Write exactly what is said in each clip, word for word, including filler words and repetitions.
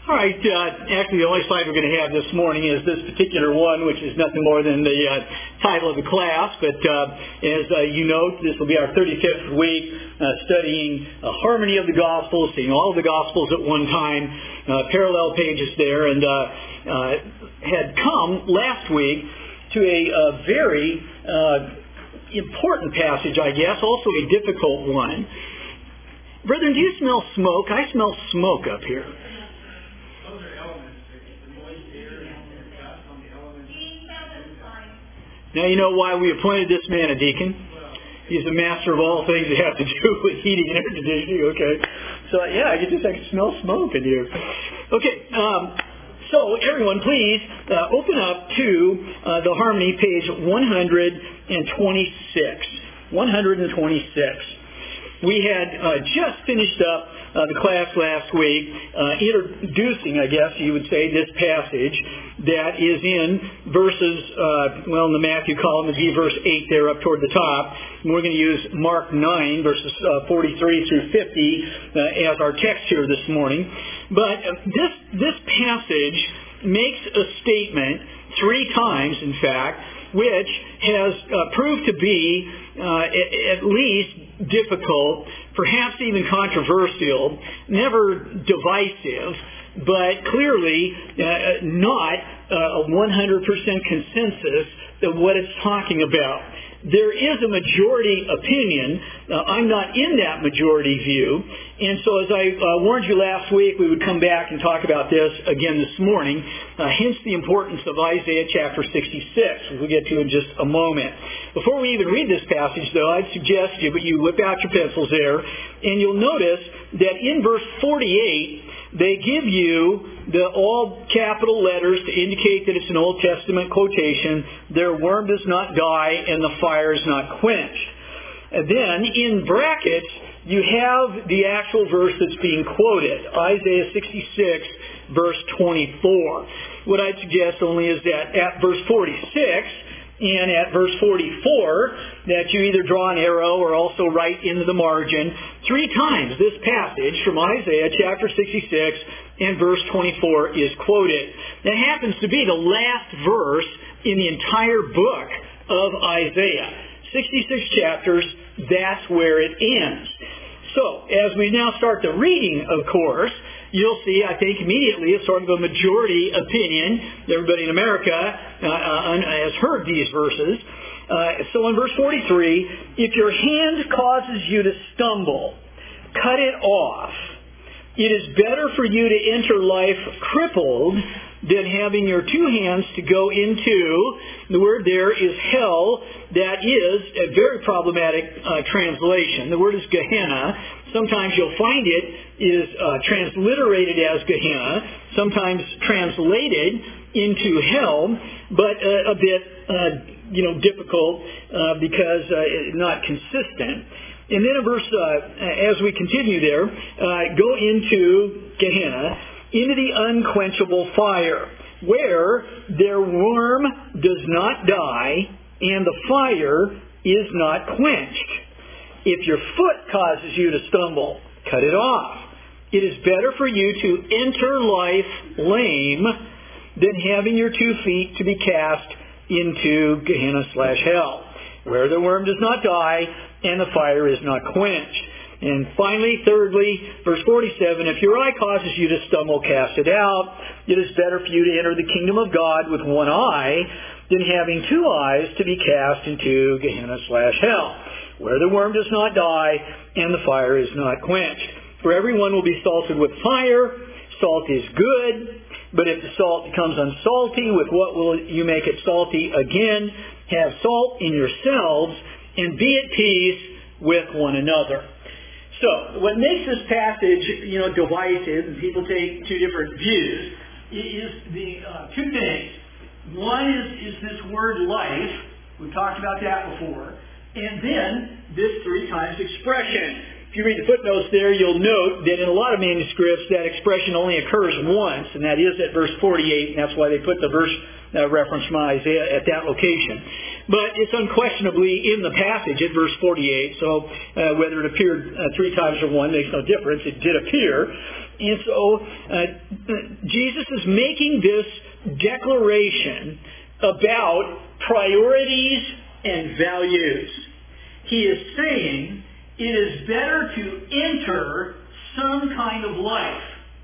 All right, uh, actually the only slide we're going to have this morning is this particular one, which is nothing more than the uh, title of the class. But uh, as uh, you note, this will be our thirty-fifth week uh, studying uh, harmony of the Gospels, seeing all of the Gospels at one time, uh, parallel pages there, and uh, uh, had come last week to a, a very uh, important passage, I guess, also a difficult one. Brethren, do you smell smoke? I smell smoke up here. Now you know why we appointed this man a deacon. He's the master of all things that have to do with heating and air conditioning. Okay, so yeah, I can just I can smell smoke in here. Okay, um, so everyone, please uh, open up to uh, the Harmony, page one hundred twenty-six. one hundred twenty-six. We had uh, just finished up uh, the class last week, uh, introducing, I guess you would say, this passage that is in verses, uh, well, in the Matthew column, it'd be verse eight there up toward the top. And we're going to use Mark nine, verses uh, forty-three through fifty uh, as our text here this morning. But uh, this, this passage makes a statement three times, in fact, which has uh, proved to be uh, at least difficult, perhaps even controversial, never divisive, but clearly uh, not uh, a one hundred percent consensus of what it's talking about. There is a majority opinion. Uh, I'm not in that majority view. And so as I uh, warned you last week, we would come back and talk about this again this morning. Uh, hence the importance of Isaiah chapter sixty-six, which we'll get to in just a moment. Before we even read this passage, though, I'd suggest you, but you whip out your pencils there, and you'll notice that in verse forty-eight, they give you the all capital letters to indicate that it's an Old Testament quotation. Their worm does not die and the fire is not quenched. And then in brackets, you have the actual verse that's being quoted, Isaiah sixty-six, verse twenty-four. What I'd suggest only is that at verse forty-six and at verse forty-four, that you either draw an arrow or also write into the margin three times this passage from Isaiah chapter sixty-six and verse twenty-four is quoted. That happens to be the last verse in the entire book of Isaiah. sixty-six chapters, that's where it ends. So, as we now start the reading, of course, you'll see, I think, immediately a sort of a majority opinion. Everybody in America uh, uh, has heard these verses. Uh, so in verse forty-three, if your hand causes you to stumble, cut it off. It is better for you to enter life crippled than having your two hands to go into, the word there is hell. That is a very problematic uh, translation. The word is Gehenna. Sometimes you'll find it is uh, transliterated as Gehenna, sometimes translated into hell, but uh, a bit, uh, you know, difficult uh, because uh, not consistent. And then in verse, uh, as we continue there, uh, go into Gehenna, into the unquenchable fire, where their worm does not die and the fire is not quenched. If your foot causes you to stumble, cut it off. It is better for you to enter life lame than having your two feet to be cast into Gehenna slash hell, where the worm does not die and the fire is not quenched. And finally, thirdly, verse forty-seven, if your eye causes you to stumble, cast it out. It is better for you to enter the kingdom of God with one eye than having two eyes to be cast into Gehenna slash hell, where the worm does not die and the fire is not quenched. For everyone will be salted with fire. Salt is good, but if the salt becomes unsalty, with what will you make it salty again? Have salt in yourselves and be at peace with one another. So, what makes this passage, you know, divisive, and people take two different views, is the uh, two things. One is, is this word life. We've talked about that before. And then this three times expression. If you read the footnotes there, you'll note that in a lot of manuscripts that expression only occurs once, and that is at verse forty-eight, and that's why they put the verse uh, reference from Isaiah at that location. But it's unquestionably in the passage at verse forty-eight, so uh, whether it appeared uh, three times or one makes no difference. It did appear. And so uh, Jesus is making this declaration about priorities and values. He is saying it is better to enter some kind of life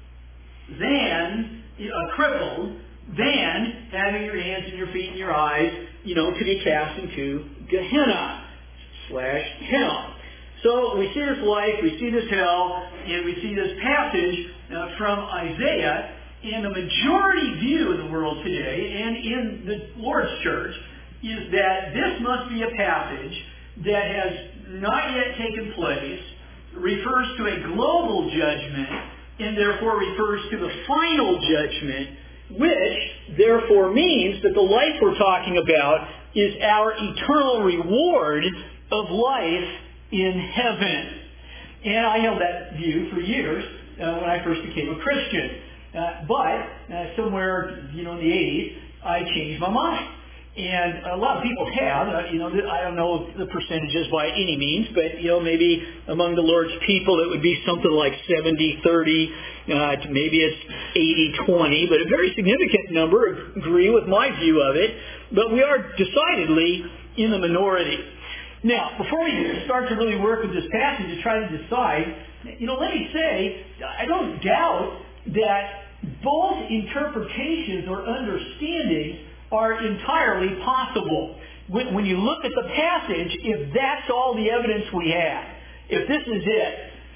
than uh, crippled than having your hands and your feet and your eyes, you know, to be cast into Gehenna slash hell. So we see this life, we see this hell, and we see this passage uh, from Isaiah, and the majority view in the world today and in the Lord's church is that this must be a passage that has not yet taken place, refers to a global judgment, and therefore refers to the final judgment, which therefore means that the life we're talking about is our eternal reward of life in heaven. And I held that view for years uh, when I first became a Christian. Uh, but uh, somewhere, you know, in the eighties, I changed my mind. And a lot of people have, uh, you know, I don't know the percentages by any means, but, you know, maybe among the Lord's people it would be something like seventy thirty, uh, maybe it's eighty twenty, but a very significant number agree with my view of it. But we are decidedly in the minority. Now, before we start to really work with this passage to try to decide, you know, let me say, I don't doubt that both interpretations or understandings are entirely possible. When, when you look at the passage, if that's all the evidence we have, if this is it,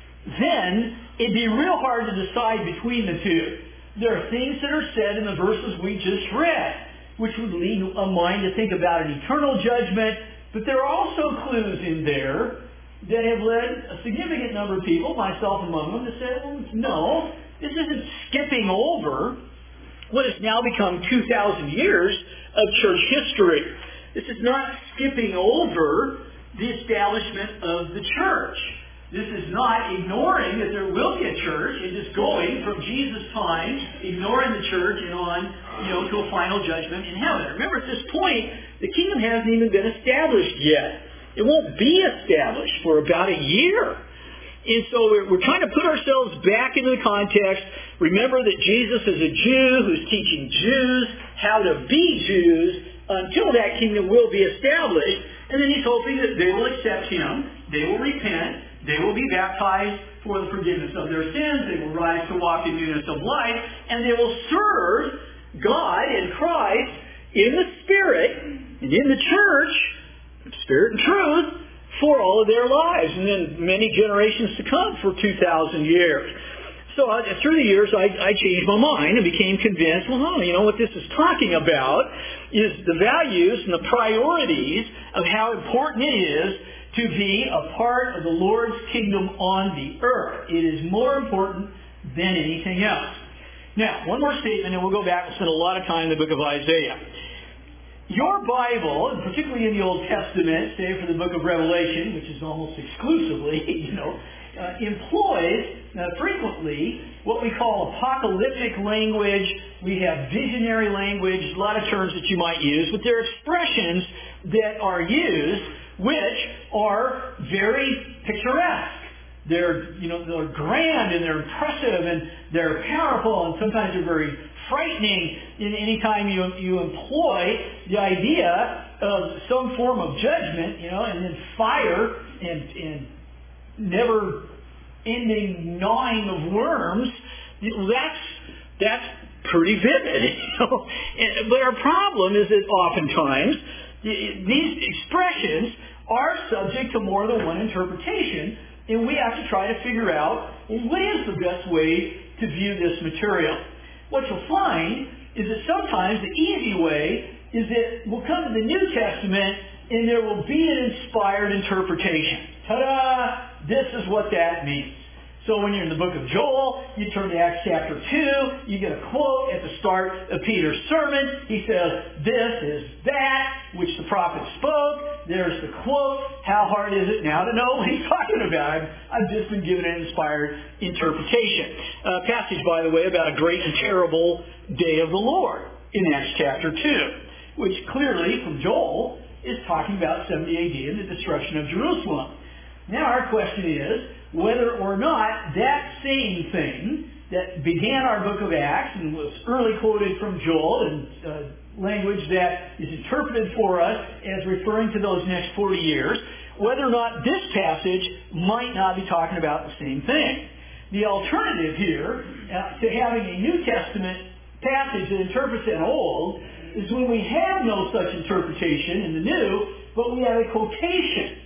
then it'd be real hard to decide between the two. There are things that are said in the verses we just read, which would lead a mind to think about an eternal judgment, but there are also clues in there that have led a significant number of people, myself among them, to say, well, no, this isn't skipping over what has now become two thousand years of church history. This is not skipping over the establishment of the church. This is not ignoring that there will be a church and just going from Jesus' time, ignoring the church and on, you know, to a final judgment in heaven. Remember, at this point, the kingdom hasn't even been established yet. It won't be established for about a year. And so we're, we're trying to put ourselves back into the context. Remember that Jesus is a Jew who's teaching Jews how to be Jews until that kingdom will be established. And then he's hoping that they will accept him, they will repent, they will be baptized for the forgiveness of their sins, they will rise to walk in newness of life, and they will serve God and Christ in the Spirit and in the church, Spirit and truth, for all of their lives, and then many generations to come for two thousand years. So uh, through the years, I, I changed my mind and became convinced, well, no, you know, what this is talking about is the values and the priorities of how important it is to be a part of the Lord's kingdom on the earth. It is more important than anything else. Now, one more statement, and we'll go back and spend a lot of time in the book of Isaiah. Your Bible, and particularly in the Old Testament, save for the book of Revelation, which is almost exclusively, you know, uh, employs uh, frequently what we call apocalyptic language. We have visionary language, a lot of terms that you might use, but there are expressions that are used which are very picturesque. They're, you know, they're grand and they're impressive and they're powerful, and sometimes they're very frightening in any time you you employ the idea of some form of judgment, you know, and then fire and and never-ending gnawing of worms. That's that's pretty vivid, you know. But our problem is that oftentimes these expressions are subject to more than one interpretation, and we have to try to figure out, well, what is the best way to view this material? What you'll find is that sometimes the easy way is that we'll come to the New Testament and there will be an inspired interpretation. Ta-da! This is what that means. So when you're in the book of Joel, you turn to Acts chapter two, you get a quote at the start of Peter's sermon. He says, this is that which the prophet spoke. There's the quote. How hard is it now to know what he's talking about? I've, I've just been given an inspired interpretation. A passage, by the way, about a great and terrible day of the Lord in Acts chapter two, which clearly, from Joel, is talking about seventy A D and the destruction of Jerusalem. Now our question is, whether or not that same thing that began our book of Acts and was early quoted from Joel and uh, language that is interpreted for us as referring to those next forty years, whether or not this passage might not be talking about the same thing. The alternative here uh, to having a New Testament passage that interprets an old is when we have no such interpretation in the New, but we have a quotation.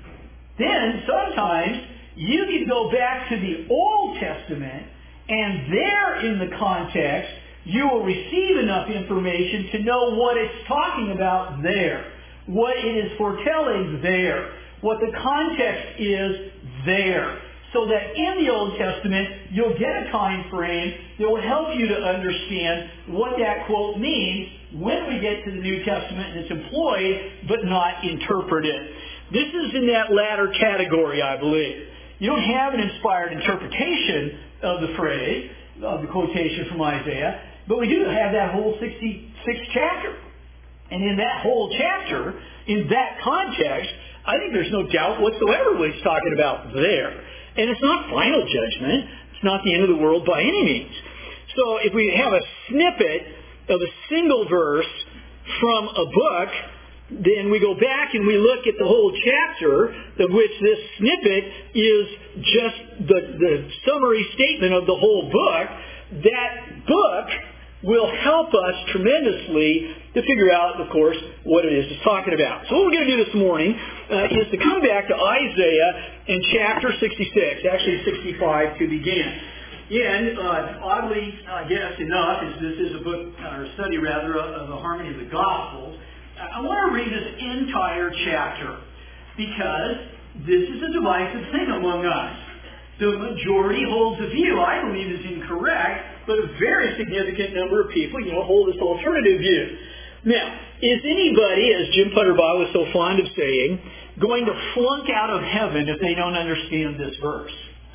Then sometimes you can go back to the Old Testament, and there in the context, you will receive enough information to know what it's talking about there, what it is foretelling there, what the context is there. So that in the Old Testament, you'll get a time frame that will help you to understand what that quote means when we get to the New Testament and it's employed, but not interpreted. This is in that latter category, I believe. You don't have an inspired interpretation of the phrase, of the quotation from Isaiah, but we do have that whole sixty-sixth chapter. And in that whole chapter, in that context, I think there's no doubt whatsoever what he's talking about there. And it's not final judgment. It's not the end of the world by any means. So if we have a snippet of a single verse from a book, then we go back and we look at the whole chapter, of which this snippet is just the, the summary statement of the whole book. That book will help us tremendously to figure out, of course, what it is it's talking about. So what we're going to do this morning uh, is to come back to Isaiah in chapter sixty-six, actually sixty-five to begin. And uh, oddly, I guess enough, is this is a book, or a study rather, of the Harmony of the Gospels. I want to read this entire chapter because this is a divisive thing among us. The majority holds a view I believe is incorrect, but a very significant number of people, you know, hold this alternative view. Now, is anybody, as Jim Putterbaugh was so fond of saying, going to flunk out of heaven if they don't understand this verse?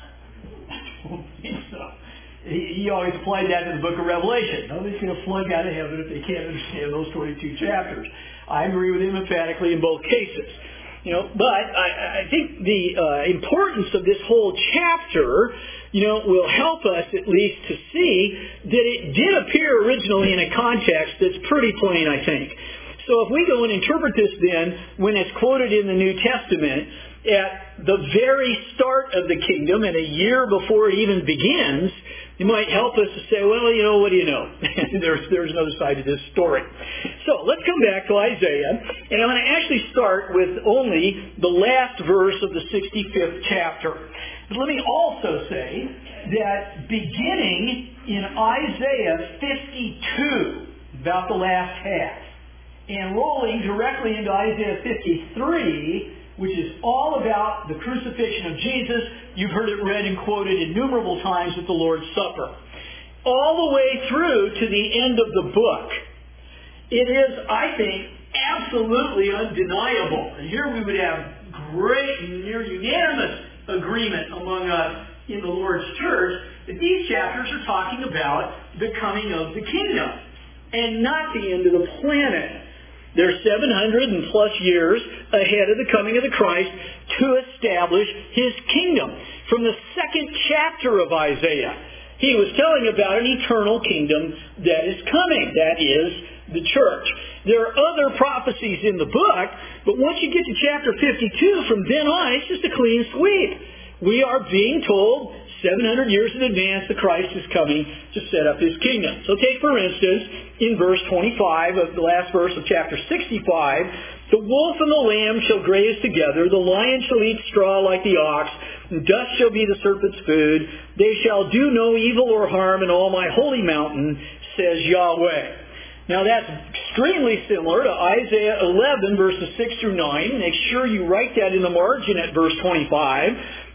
I don't think so. He, he always applied that to the book of Revelation. Nobody's going to flunk out of heaven if they can't understand those twenty-two chapters. I agree with him emphatically in both cases. You know, but I, I think the uh, importance of this whole chapter, you know, will help us at least to see that it did appear originally in a context that's pretty plain, I think. So if we go and interpret this then, when it's quoted in the New Testament, at the very start of the kingdom, and a year before it even begins, it might help us to say, well, you know, what do you know? there's, there's another side to this story. So let's come back to Isaiah, and I'm going to actually start with only the last verse of the sixty-fifth chapter. But let me also say that beginning in Isaiah fifty-two, about the last half, and rolling directly into Isaiah fifty-three, which is all about the crucifixion of Jesus. You've heard it read and quoted innumerable times at the Lord's Supper. All the way through to the end of the book, it is, I think, absolutely undeniable. And here we would have great, near unanimous agreement among us in the Lord's church that these chapters are talking about the coming of the kingdom and not the end of the planet. They're seven hundred and plus years ahead of the coming of the Christ to establish His kingdom. From the second chapter of Isaiah, he was telling about an eternal kingdom that is coming. That is the church. There are other prophecies in the book, but once you get to chapter fifty-two, from then on, it's just a clean sweep. We are being told seven hundred years in advance the Christ is coming to set up His kingdom. So take, for instance, in verse twenty-five of the last verse of chapter sixty-five, the wolf and the lamb shall graze together, the lion shall eat straw like the ox, and dust shall be the serpent's food. They shall do no evil or harm in all my holy mountain, says Yahweh. Now that's extremely similar to Isaiah eleven, verses six through nine. Make sure you write that in the margin at verse twenty-five.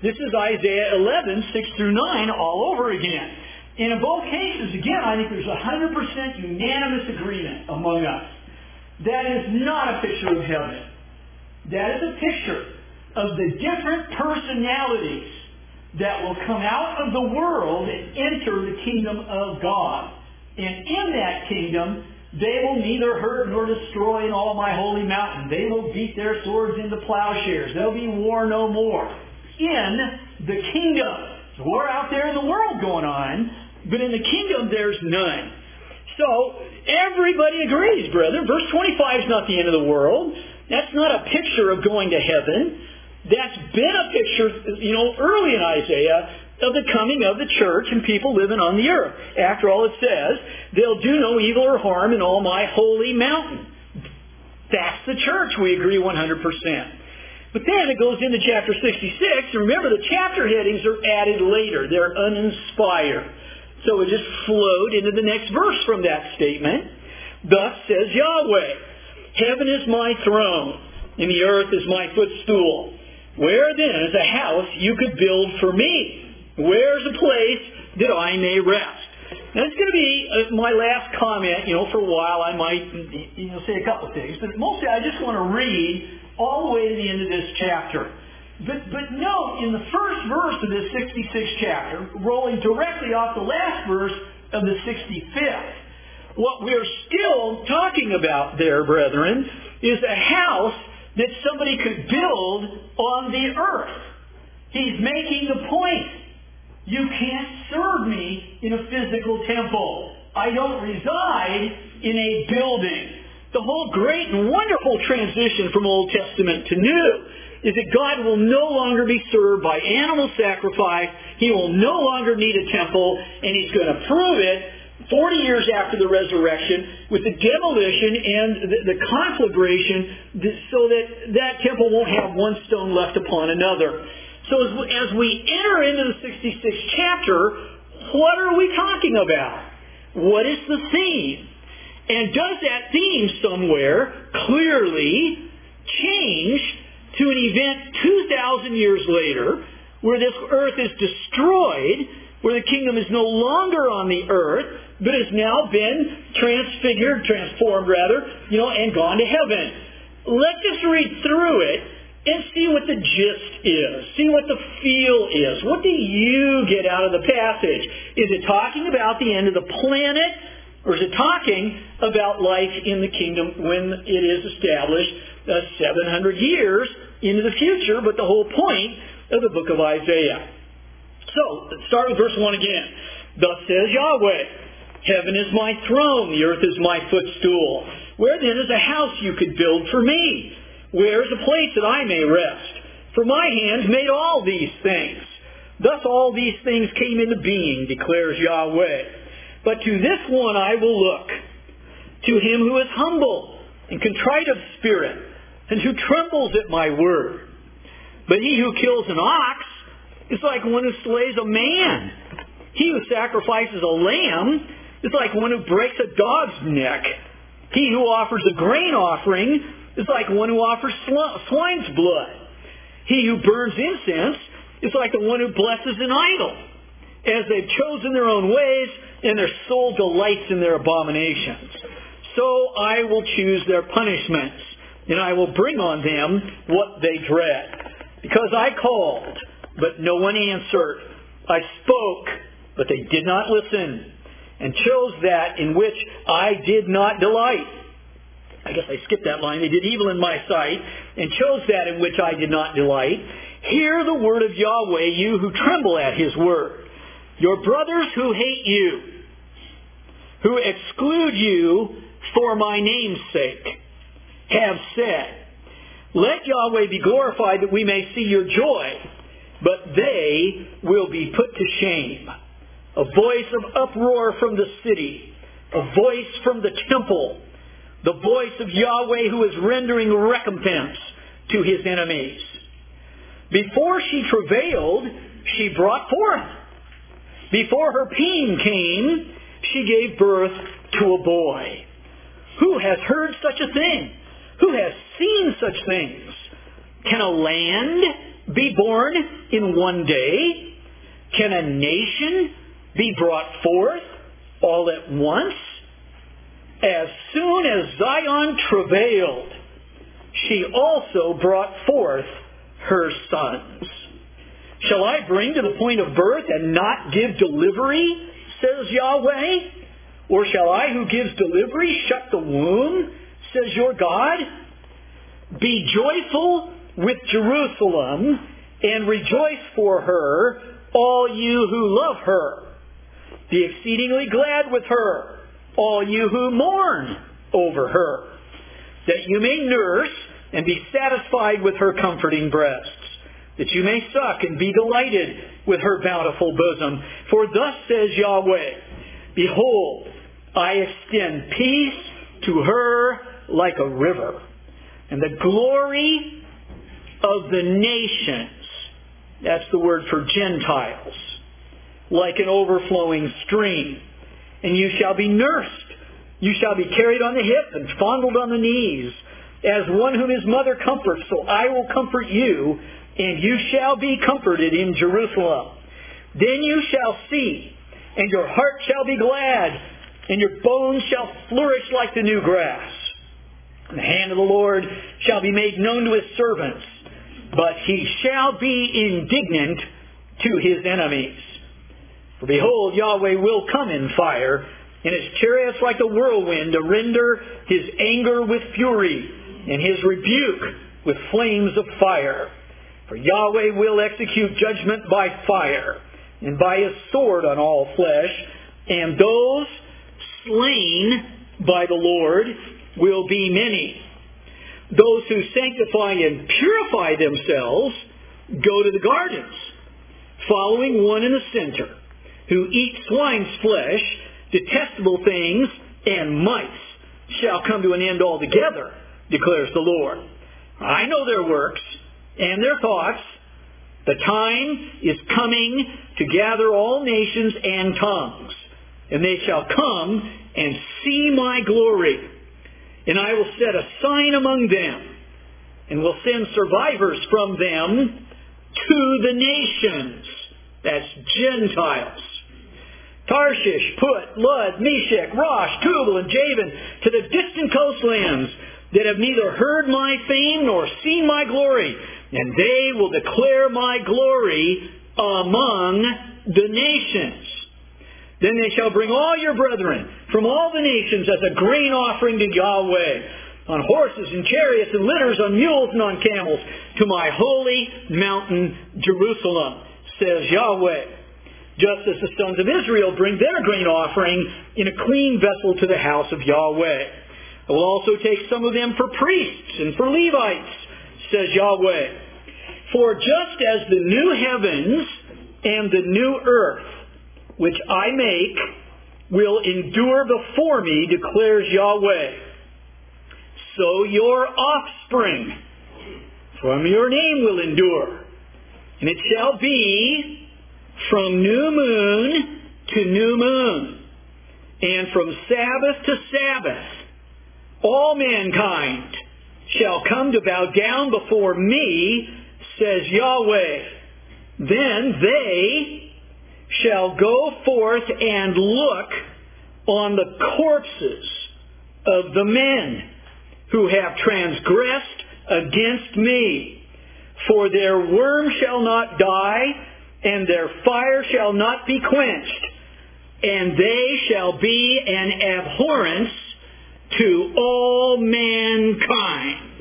This is Isaiah eleven, six through nine, all over again. And in both cases, again, I think there's one hundred percent unanimous agreement among us. That is not a picture of heaven. That is a picture of the different personalities that will come out of the world and enter the kingdom of God. And in that kingdom, they will neither hurt nor destroy in all my holy mountain. They will beat their swords into plowshares. There'll be war no more. In the kingdom. There's war out there in the world going on, but in the kingdom there's none. So, everybody agrees, brethren. Verse twenty-five is not the end of the world. That's not a picture of going to heaven. That's been a picture, you know, early in Isaiah of the coming of the church and people living on the earth. After all, it says, they'll do no evil or harm in all my holy mountain. That's the church, we agree one hundred percent. But then it goes into chapter sixty-six. Remember, the chapter headings are added later. They're uninspired. So it just flowed into the next verse from that statement. Thus says Yahweh, heaven is my throne, and the earth is my footstool. Where then is a house you could build for me? Where's a place that I may rest? Now, it's going to be uh, my last comment. You know, for a while I might you know, say a couple of things, but mostly I just want to read all the way to the end of this chapter. But, but note, in the first verse of this sixty-sixth chapter, rolling directly off the last verse of the sixty-fifth, what we're still talking about there, brethren, is a house that somebody could build on the earth. He's making the point. You can't serve me in a physical temple. I don't reside in a building. The whole great and wonderful transition from Old Testament to New is that God will no longer be served by animal sacrifice. He will no longer need a temple, and He's going to prove it forty years after the resurrection with the demolition and the, the conflagration so that that temple won't have one stone left upon another. So as we, as we enter into the sixty-sixth chapter, what are we talking about? What is the theme? And does that theme somewhere clearly change to an event two thousand years later where this earth is destroyed, where the kingdom is no longer on the earth, but has now been transfigured, transformed rather, you know, and gone to heaven? Let's just read through it and see what the gist is. See what the feel is. What do you get out of the passage? Is it talking about the end of the planet? Or is it talking about life in the kingdom when it is established uh, seven hundred years into the future, but the whole point of the book of Isaiah? So, let's start with verse one again. Thus says Yahweh, heaven is my throne, the earth is my footstool. Where then is a house you could build for me? Where is a place that I may rest? For my hand made all these things. Thus all these things came into being, declares Yahweh. But to this one I will look, to him who is humble and contrite of spirit, and who trembles at my word. But he who kills an ox is like one who slays a man. He who sacrifices a lamb is like one who breaks a dog's neck. He who offers a grain offering is like one who offers swine's blood. He who burns incense is like the one who blesses an idol. As they've chosen their own ways, and their soul delights in their abominations. So I will choose their punishments, and I will bring on them what they dread. Because I called, but no one answered. I spoke, but they did not listen, and chose that in which I did not delight. I guess I skipped that line. They did evil in my sight, and chose that in which I did not delight. Hear the word of Yahweh, you who tremble at His word. Your brothers who hate you, who exclude you for my name's sake, have said, let Yahweh be glorified that we may see your joy, but they will be put to shame. A voice of uproar from the city, a voice from the temple, the voice of Yahweh who is rendering recompense to His enemies. Before she travailed, she brought forth. Before her pain came, she gave birth to a boy. Who has heard such a thing? Who has seen such things? Can a land be born in one day? Can a nation be brought forth all at once? As soon as Zion travailed, she also brought forth her sons. Shall I bring to the point of birth and not give delivery, says Yahweh? Or shall I who gives delivery shut the womb, says your God? Be joyful with Jerusalem, and rejoice for her, all you who love her. Be exceedingly glad with her, all you who mourn over her, that you may nurse and be satisfied with her comforting breasts, that you may suck and be delighted with her bountiful bosom. For thus says Yahweh, behold, I extend peace to her like a river, and the glory of the nations, that's the word for Gentiles, like an overflowing stream. And you shall be nursed. You shall be carried on the hip and fondled on the knees, as one whom his mother comforts. So I will comfort you, and you shall be comforted in Jerusalem. Then you shall see, and your heart shall be glad, and your bones shall flourish like the new grass. And the hand of the Lord shall be made known to his servants, but he shall be indignant to his enemies. For behold, Yahweh will come in fire, and his chariots like a whirlwind, to render his anger with fury, and his rebuke with flames of fire. For Yahweh will execute judgment by fire, and by his sword on all flesh, and those slain by the Lord will be many. Those who sanctify and purify themselves go to the gardens, following one in the center, who eat swine's flesh, detestable things, and mice shall come to an end altogether, declares the Lord. I know their works and their thoughts. The time is coming to gather all nations and tongues, and they shall come and see my glory. And I will set a sign among them, and will send survivors from them to the nations. That's Gentiles. Tarshish, Put, Lud, Meshech, Rosh, Tubal, and Javan, to the distant coastlands that have neither heard my fame nor seen my glory. And they will declare my glory among the nations. Then they shall bring all your brethren from all the nations as a grain offering to Yahweh, on horses and chariots and litters, on mules and on camels, to my holy mountain Jerusalem, says Yahweh. Just as the sons of Israel bring their grain offering in a clean vessel to the house of Yahweh. I will also take some of them for priests and for Levites, says Yahweh. For just as the new heavens and the new earth, which I make, will endure before me, declares Yahweh, so your offspring from your name will endure. And it shall be from new moon to new moon, and from Sabbath to Sabbath, all mankind shall come to bow down before me, says Yahweh. Then they shall go forth and look on the corpses of the men who have transgressed against me. For their worm shall not die, and their fire shall not be quenched, and they shall be an abhorrence to all mankind.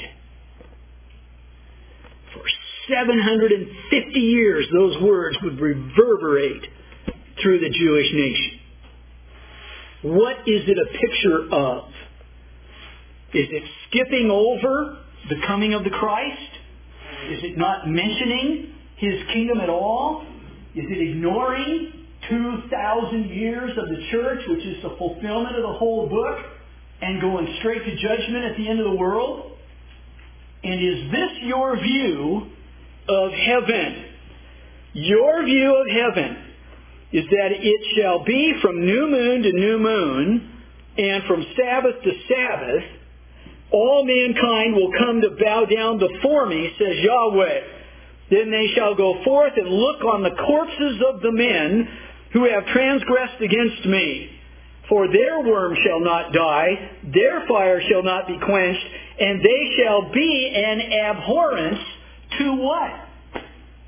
For seven hundred fifty years, those words would reverberate through the Jewish nation. What is it a picture of? Is it skipping over the coming of the Christ? Is it not mentioning his kingdom at all? Is it ignoring two thousand years of the church, which is the fulfillment of the whole book, and going straight to judgment at the end of the world? And is this your view of heaven? Your view of heaven is that it shall be from new moon to new moon, and from Sabbath to Sabbath, all mankind will come to bow down before me, says Yahweh. Then they shall go forth and look on the corpses of the men who have transgressed against me. For their worm shall not die, their fire shall not be quenched, and they shall be an abhorrence to what?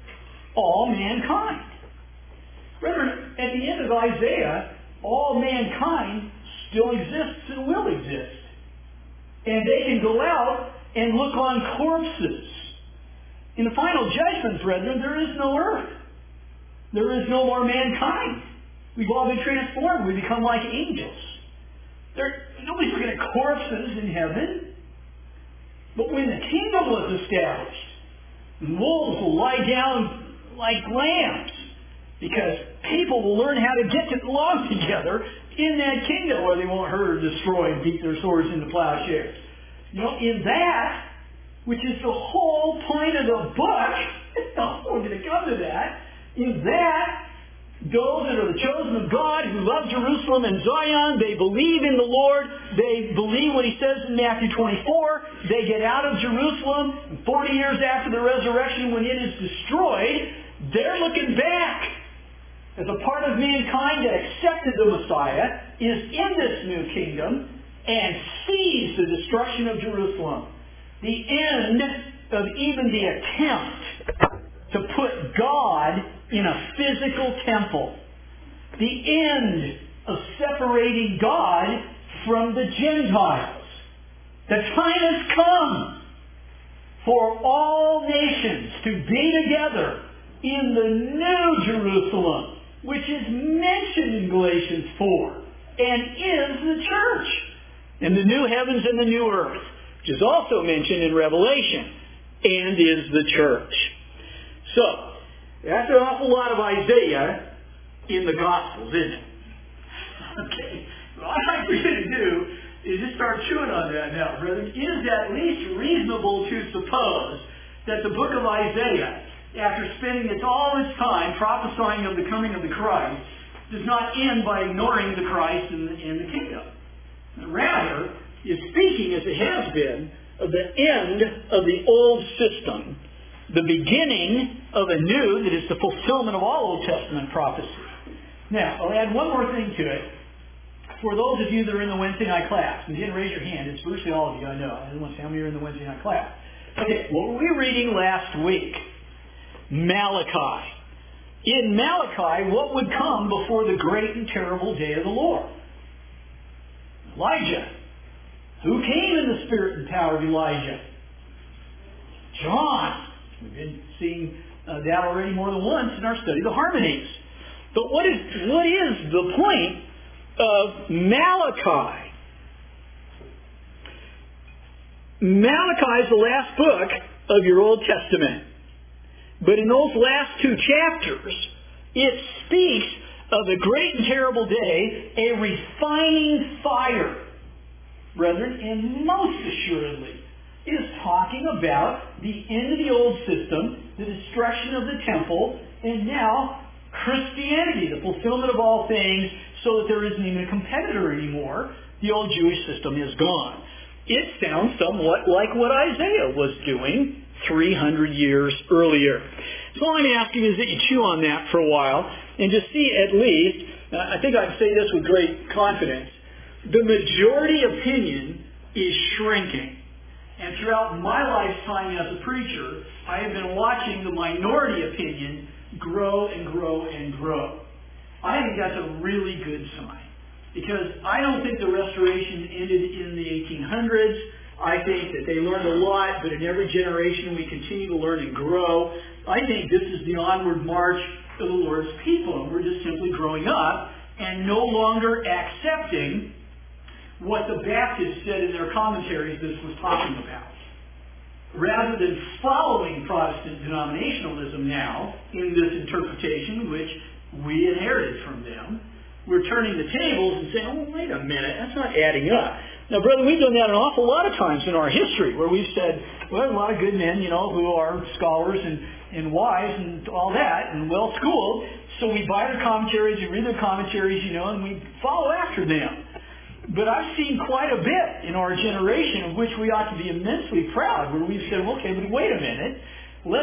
All mankind. Remember, at the end of Isaiah, all mankind still exists and will exist. And they can go out and look on corpses. In the final judgment, brethren, there is no earth. There is no more mankind. We've all been transformed. We become like angels. There, nobody's looking at corpses in heaven. But when the kingdom was established, wolves will lie down like lambs, because people will learn how to get along together in that kingdom where they won't hurt or destroy and beat their swords into plowshares. You know, in that, which is the whole point of the book, we're going to come to that, in that, those that are the chosen of God who love Jerusalem and Zion, they believe in the Lord, they believe what he says in Matthew twenty-four, they get out of Jerusalem, and forty years after the resurrection when it is destroyed, they're looking back as a part of mankind that accepted the Messiah, is in this new kingdom, and sees the destruction of Jerusalem. The end of even the attempt to put God in a physical temple. The end of separating God from the Gentiles. The time has come for all nations to be together in the new Jerusalem, which is mentioned in Galatians four, and is the church. And the new heavens and the new earth, which is also mentioned in Revelation, and is the church. So, that's an awful lot of Isaiah in the Gospels, isn't it? Okay. What I'd like for you to do is just start chewing on that now, brethren. It is at least reasonable to suppose that the book of Isaiah, after spending its all its time prophesying of the coming of the Christ, does not end by ignoring the Christ and the, and the kingdom. Rather, is speaking, as it has been, of the end of the old system, the beginning of a new that is the fulfillment of all Old Testament prophecy. Now, I'll add one more thing to it. For those of you that are in the Wednesday night class, and you didn't raise your hand, it's virtually all of you, I know. I didn't want to say how many are in the Wednesday night class. Okay, what were we reading last week? Malachi. In Malachi, what would come before the great and terrible day of the Lord? Elijah. Who came in the spirit and power of Elijah? John. We've been seeing uh, that already more than once in our study of the harmonies. But what is what is the point of Malachi? Malachi is the last book of your Old Testament. But in those last two chapters, it speaks of the great and terrible day, a refining fire. Brethren, and most assuredly, is talking about the end of the old system, the destruction of the temple, and now Christianity, the fulfillment of all things, so that there isn't even a competitor anymore. The old Jewish system is gone. It sounds somewhat like what Isaiah was doing three hundred years earlier. So all I'm asking is that you chew on that for a while and just see at least, uh, I think I can say this with great confidence, the majority opinion is shrinking. And throughout my lifetime as a preacher, I have been watching the minority opinion grow and grow and grow. I think that's a really good sign. Because I don't think the Restoration ended in the eighteen hundreds. I think that they learned a lot, but in every generation we continue to learn and grow. I think this is the onward march of the Lord's people. And we're just simply growing up and no longer accepting what the Baptists said in their commentaries this was talking about. Rather than following Protestant denominationalism now in this interpretation, which we inherited from them, we're turning the tables and saying, oh, wait a minute, that's not adding up. Now, brother, we've done that an awful lot of times in our history where we've said, well, a lot of good men, you know, who are scholars and, and wise and all that and well-schooled, so we buy their commentaries, we read their commentaries, you know, and we follow after them. But I've seen quite a bit in our generation of which we ought to be immensely proud, where we've said, okay, but wait a minute, let's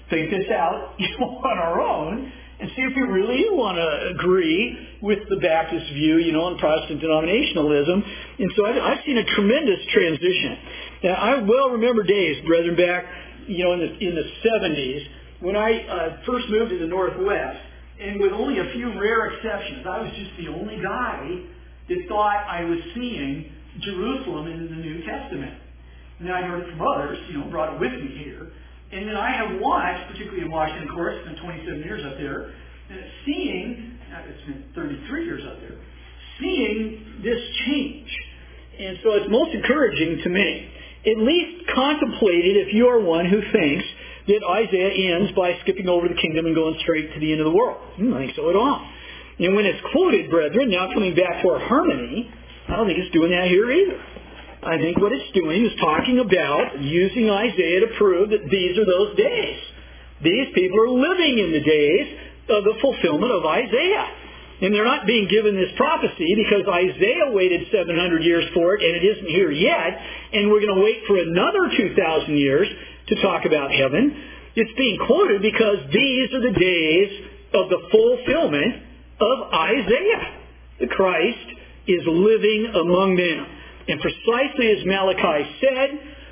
think this out, you know, on our own and see if we really want to agree with the Baptist view, you know, on Protestant denominationalism. And so I've, I've seen a tremendous transition. Now, I well remember days, brethren, back, you know, in the, in the seventies, when I uh, first moved to the Northwest, and with only a few rare exceptions, I was just the only guy that thought I was seeing Jerusalem in the New Testament. And then I heard it from others, you know, brought it with me here. And then I have watched, particularly in Washington, of course, it's been twenty-seven years up there, and seeing, it's been thirty-three years up there, seeing this change. And so it's most encouraging to me. At least contemplate it if you are one who thinks that Isaiah ends by skipping over the kingdom and going straight to the end of the world. I don't think so at all. And when it's quoted, brethren, now coming back to our harmony, I don't think it's doing that here either. I think what it's doing is talking about using Isaiah to prove that these are those days. These people are living in the days of the fulfillment of Isaiah. And they're not being given this prophecy because Isaiah waited seven hundred years for it and it isn't here yet. And we're going to wait for another two thousand years to talk about heaven. It's being quoted because these are the days of the fulfillment of Isaiah. The Christ is living among them. And precisely as Malachi said,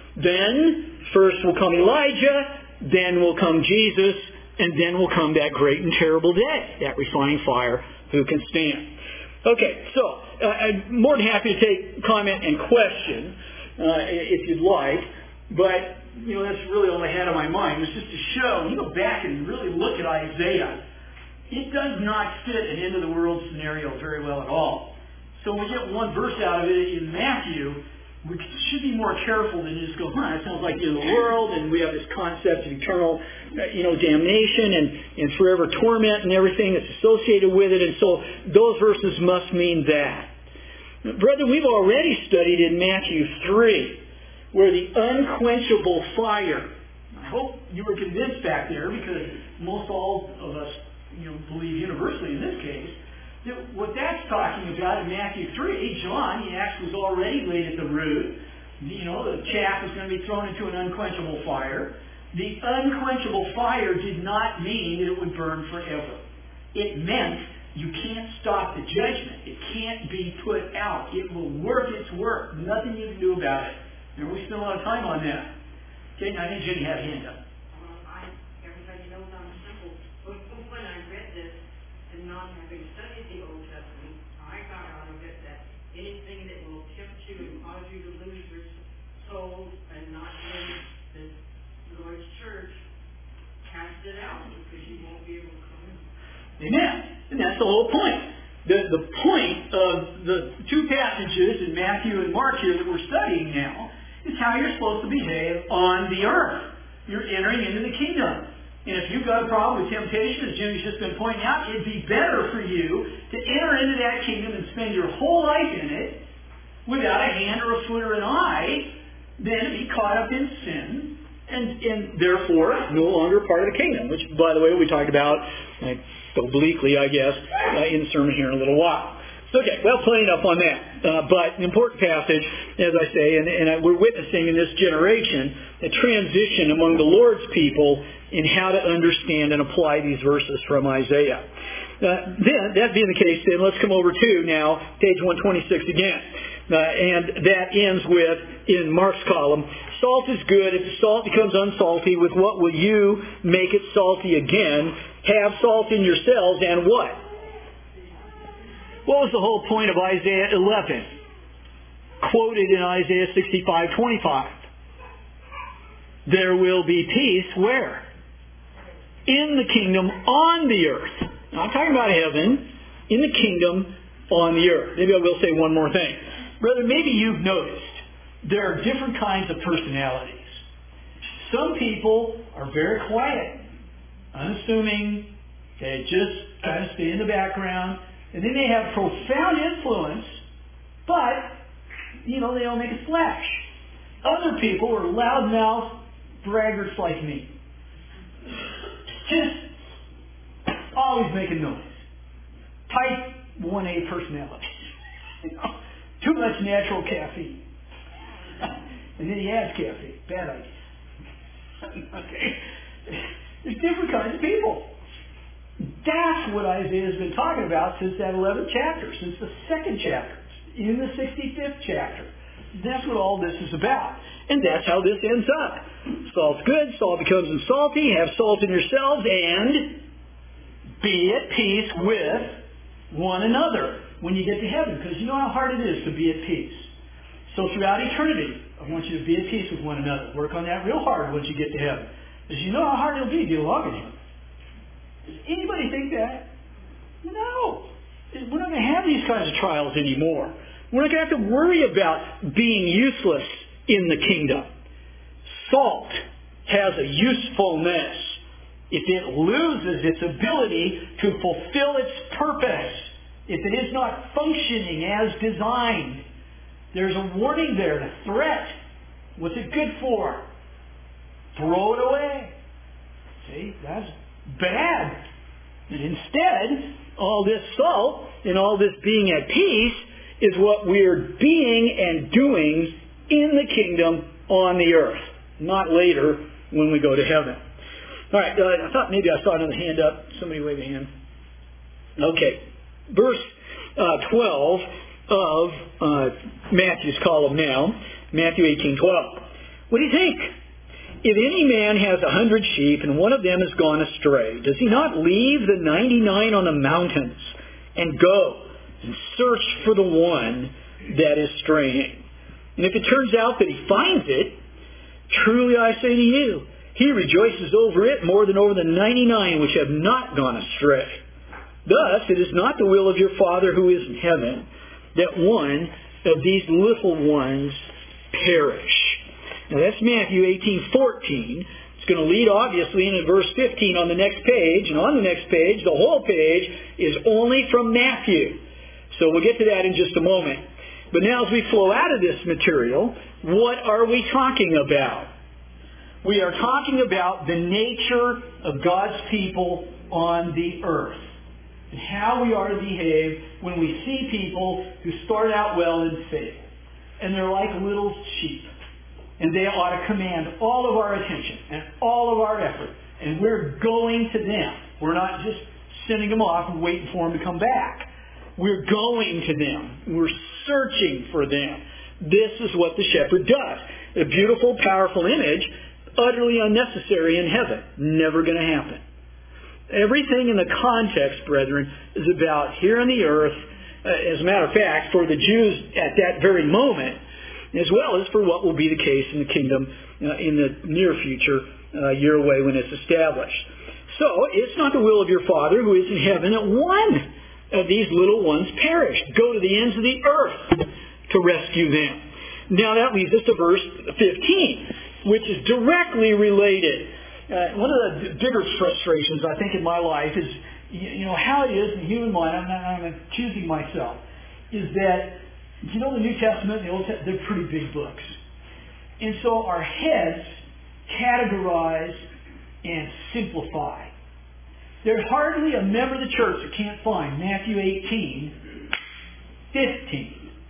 then first will come Elijah, then will come Jesus, and then will come that great and terrible day, that refining fire. Who can stand? Okay, so uh, I'm more than happy to take comment and question uh, if you'd like, but you know that's really all I had on my mind was just to show. When you go back and really look at Isaiah, it does not fit an end of the world scenario very well at all. So when we get one verse out of it in Matthew, we should be more careful than just go, huh, that sounds like the end of the world, and we have this concept of eternal, you know, damnation and, and forever torment and everything that's associated with it. And so those verses must mean that. Brethren, we've already studied in Matthew three, where the unquenchable fire, I hope you were convinced back there, because most all of us, you know, believe universally in this case, what that's talking about in Matthew three, John, the axe was already laid at the root. You know, the chaff was going to be thrown into an unquenchable fire. The unquenchable fire did not mean that it would burn forever. It meant you can't stop the judgment. It can't be put out. It will work its work. Nothing you can do about it. And we spent a lot of time on that. Okay, I think Jenny had a hand up. Well, I, everybody knows I'm simple. When I read this, and not having studied the Old Testament, I got out of it that anything that will tempt you and cause you to lose your soul and not join the Lord's church, cast it out because you won't be able to come in. Amen. And that's the whole point. The, the point of the two passages in Matthew and Mark here that we're studying now is how you're supposed to behave on the earth. You're entering into the kingdom. And if you've got a problem with temptation, as Jimmy's just been pointing out, it'd be better for you to enter into that kingdom and spend your whole life in it without a hand or a foot or an eye than to be caught up in sin and, and therefore no longer part of the kingdom, which, by the way, we talked about like, obliquely, I guess, uh, in the sermon here in a little while. So, okay, well, plenty enough on that. Uh, but an important passage, as I say, and, and we're witnessing in this generation a transition among the Lord's people in how to understand and apply these verses from Isaiah. Uh, then, that being the case, then let's come over to now page one twenty-six again. Uh, and that ends with, in Mark's column, salt is good. If the salt becomes unsalty, with what will you make it salty again? Have salt in yourselves and what? What was the whole point of Isaiah eleven? Quoted in Isaiah sixty-five twenty-five. There will be peace where? In the kingdom on the earth. Now, I'm talking about heaven, in the kingdom on the earth. Maybe I will say one more thing. Brother, maybe you've noticed there are different kinds of personalities. Some people are very quiet, unassuming, they just kind of stay in the background, and then they have profound influence, but, you know, they don't make a splash. Other people are loudmouth braggarts like me. Just always making noise. Type one A personality. You know, too much natural caffeine. And then he adds caffeine. Bad idea. Okay. There's different kinds of people. That's what Isaiah has been talking about since that eleventh chapter, since the second chapter, in the sixty-fifth chapter. That's what all this is about. And that's how this ends up. Salt's good, salt becomes salty, have salt in yourselves, and be at peace with one another when you get to heaven, because you know how hard it is to be at peace. So throughout eternity, I want you to be at peace with one another. Work on that real hard once you get to heaven. Because you know how hard it'll be to get along with him. Does anybody think that? No. We're not going to have these kinds of trials anymore. We're not going to have to worry about being useless in the kingdom. Salt has a usefulness. If it loses its ability to fulfill its purpose, if it is not functioning as designed, there's a warning there, a threat. What's it good for? Throw it away. See, that's bad. And instead, all this salt and all this being at peace is what we're being and doing in the kingdom on the earth, not later when we go to heaven. All right, uh, I thought maybe I saw another hand up. Somebody wave a hand. Okay, verse uh, twelve of uh, Matthew's column now, Matthew eighteen twelve. What do you think? If any man has a hundred sheep and one of them has gone astray, does he not leave the ninety-nine on the mountains and go and search for the one that is straying? And if it turns out that he finds it, truly I say to you, he rejoices over it more than over the ninety-nine which have not gone astray. Thus it is not the will of your Father who is in heaven that one of these little ones perish. Now that's Matthew eighteen fourteen. It's going to lead obviously into verse fifteen on the next page. And on the next page, the whole page is only from Matthew. So we'll get to that in just a moment. But now as we flow out of this material, what are we talking about? We are talking about the nature of God's people on the earth. And how we are to behave when we see people who start out well and fail. And they're like little sheep. And they ought to command all of our attention and all of our effort. And we're going to them. We're not just sending them off and waiting for them to come back. We're going to them. We're searching for them. This is what the shepherd does. A beautiful, powerful image, utterly unnecessary in heaven. Never going to happen. Everything in the context, brethren, is about here on the earth. Uh, as a matter of fact, for the Jews at that very moment, as well as for what will be the case in the kingdom uh, in the near future, uh, year away when it's established. So, it's not the will of your Father who is in heaven that one of these little ones perish. Go to the ends of the earth to rescue them. Now that leads us to verse fifteen, which is directly related. Uh, one of the bigger frustrations, I think, in my life is, you know, how it is in the human mind, I'm, not, I'm accusing myself, is that, you know, the New Testament and the Old Testament, they're pretty big books. And so our heads categorize and simplify. There's hardly a member of the church that can't find Matthew eighteen, fifteen.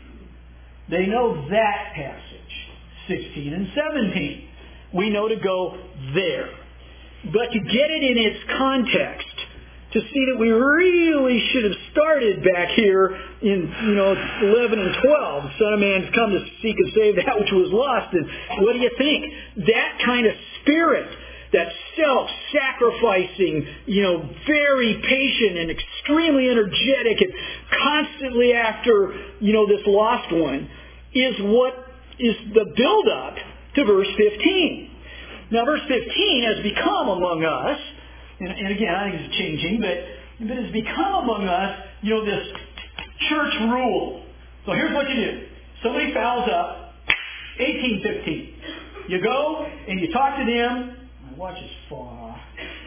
They know that passage, sixteen and seventeen. We know to go there. But to get it in its context, to see that we really should have started back here in, you know, eleven and twelve. The Son of Man's come to seek and save that which was lost. And what do you think? That kind of spirit, that self-sacrificing, you know, very patient and extremely energetic and constantly after, you know, this lost one, is what is the build-up to verse fifteen. Now, verse fifteen has become among us, and, and again, I think it's changing, but, but it's become among us, you know, this church rule. So here's what you do. Somebody fouls up, eighteen fifteen. You go and you talk to them. My watch is falling off.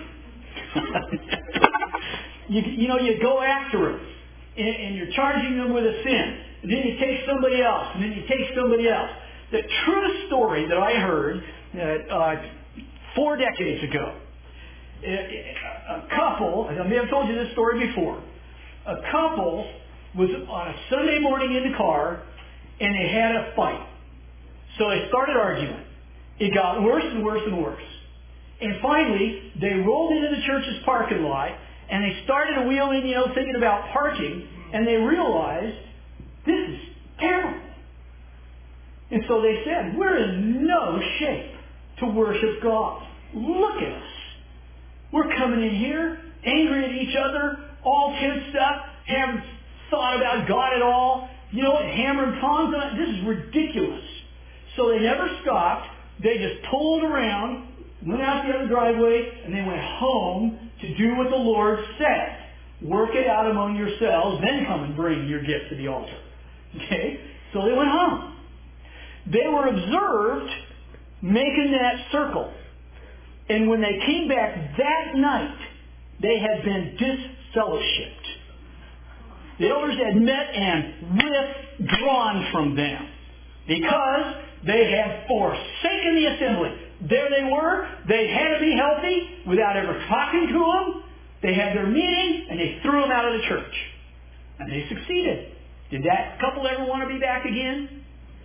you, you know, you go after them, and, and you're charging them with a sin. And then you take somebody else, and then you take somebody else. The true story that I heard uh, uh, four decades ago, a, a couple, I may have told you this story before, a couple was on a Sunday morning in the car, and they had a fight. So they started arguing. It got worse and worse and worse. And finally, they rolled into the church's parking lot, and they started to wheel in, you know, thinking about parking, and they realized, this is terrible. And so they said, we're in no shape to worship God. Look at us. We're coming in here, angry at each other, all tensed up, haven't thought about God at all. You know what, hammering tongs on it. This is ridiculous. So they never stopped. They just pulled around, went out the other driveway, and they went home to do what the Lord said. Work it out among yourselves, then come and bring your gift to the altar. Okay? So they went home. They were observed making that circle. And when they came back that night, they had been disfellowshipped. The elders had met and withdrawn from them because they had forsaken the assembly. There they were. They had to be healthy without ever talking to them. They had their meeting and they threw them out of the church. And they succeeded. Did that couple ever want to be back again?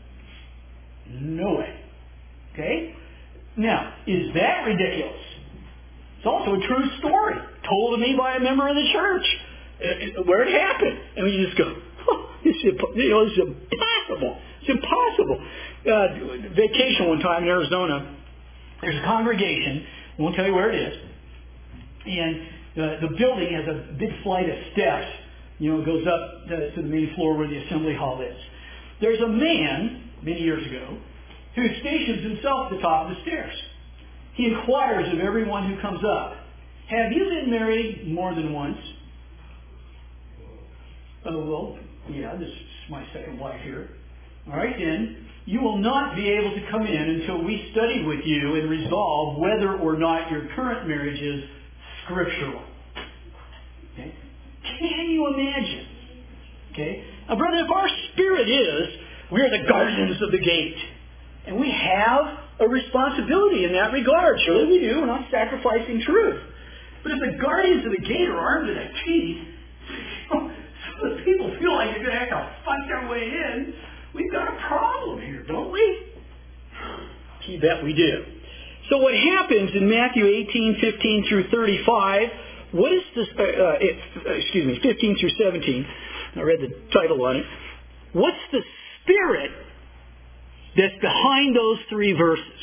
No way. Okay? Now, is that ridiculous? It's also a true story told to me by a member of the church where it happened. And we just go, oh, this is, you know, this is impossible. It's impossible. Uh, vacation one time in Arizona, there's a congregation. I won't tell you where it is. And uh, the building has a big flight of steps. You know, it goes up to, to the main floor where the assembly hall is. There's a man, many years ago, who stations himself at the top of the stairs. He inquires of everyone who comes up, have you been married more than once? Oh, well, yeah, this is my second wife here. All right, then, you will not be able to come in until we study with you and resolve whether or not your current marriage is scriptural. Okay? Can you imagine? Okay? Now, brother, if our spirit is, we're the guardians of the gate. And we have a responsibility in that regard. Surely we do. We're not sacrificing truth. But if the guardians of the gate are armed to the teeth, so the people feel like they're going to have to fight their way in, we've got a problem here, don't we? You bet we do. So what happens in Matthew eighteen, fifteen through thirty-five, what is this, uh, uh, excuse me, fifteen through seventeen, I read the title on it. What's the spirit that's behind those three verses?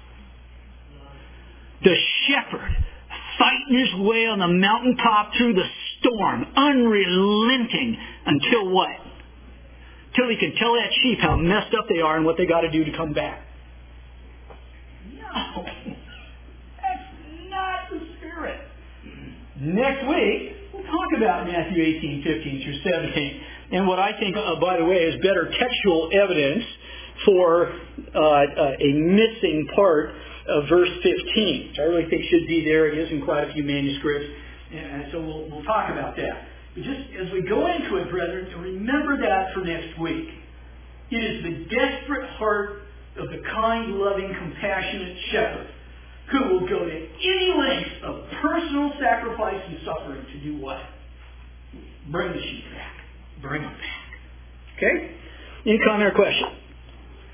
The shepherd fighting his way on the mountaintop through the storm, unrelenting until what? Till he can tell that sheep how messed up they are and what they got to do to come back. No, that's not the spirit. Next week, we'll talk about Matthew eighteen, fifteen through seventeen. And what I think, uh, by the way, is better textual evidence for uh, uh, a missing part of verse fifteen, which I really think should be there. It is in quite a few manuscripts. And so we'll, we'll talk about that. But just as we go into it, brethren, remember that for next week. It is the desperate heart of the kind, loving, compassionate shepherd who will go to any length of personal sacrifice and suffering to do what? Bring the sheep back. Bring them back. Okay? Any comment or question?